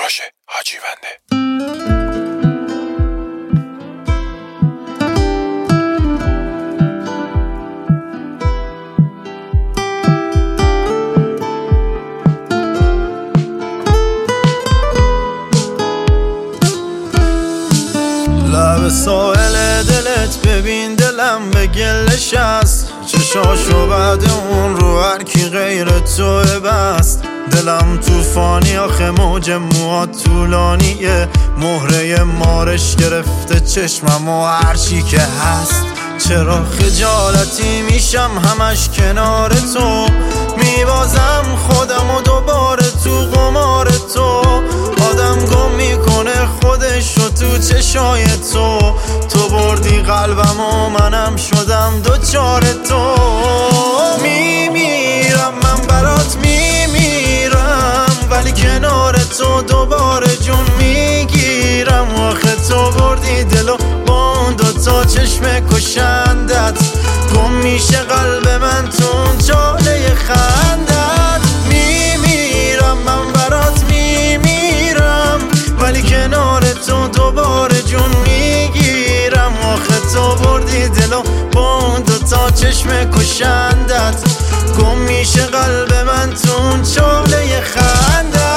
کوراژ حاجیونده. لب ساحل دلت ببین دلم به گلش است، چشاشو بعد اون رو هر کی غیر توه بست. دلم توفانی آخه موج موهات طولانیه، مهره مارش گرفته چشمم و هرچی که هست. چرا خجالتی میشم همش کنار تو، میبازم خودم و دوباره تو قمار تو. آدم گم میکنه خودشو تو چشای تو، تو بردی قلبم و منم شدم دوچار تو. میمیرم من برات میمیرم، ولی کنار تو دوباره جون میگیرم. آخه تو بردی دلو با اون دوتا چشم کشندت، گم میشه قلب من تو اون جاله خندت. میمیرم من برات میمیرم، ولی کنار تو دوباره جون میگیرم. آخه تو بردی دلو با اون دوتا چشم کشندت، گم میشه قلب من تو اون جاله خندت.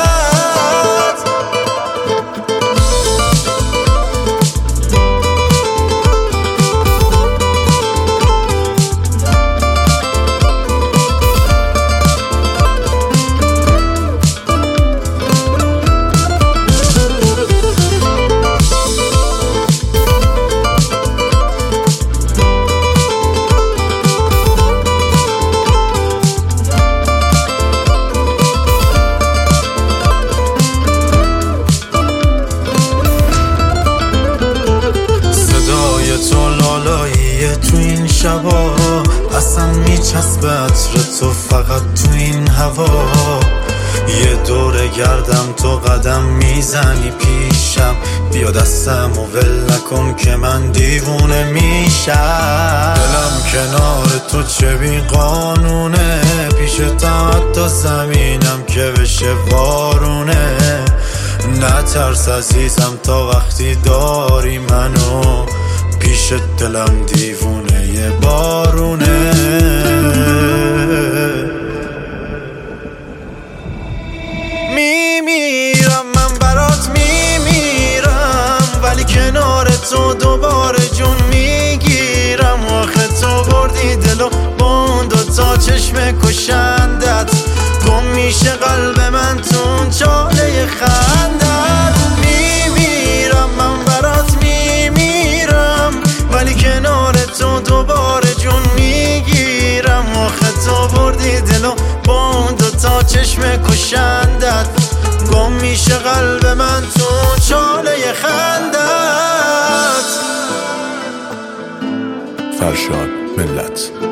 تو این شبا اصلا میچسبه عطر تو فقط تو این هوا. یه دوره گردم تو قدم میزنی پیشم، بیا دستم و ول نکن که من دیوونه میشم. دلم کنار تو چه بی قانونه، پیش تا حتی زمینم که بشه وارونه. نترس عزیزم تا وقتی داری منو، پیش دلم دیوونه یه بارونه. میمیرم من برات میمیرم، ولی کنار تو دوباره جون میگیرم. آخه تو بردی دلو با اون دوتا چشم کشندت، گم میشه قلب من تو اون جاله خندت. میمیرم من برات میمیرم، ولی کنار تو دوباره جون میگیرم. آخه تو بردی دلو با اون دوتا چشم کشندت، گم میشه قلب من تو چاله خندت. فرشاد ملت.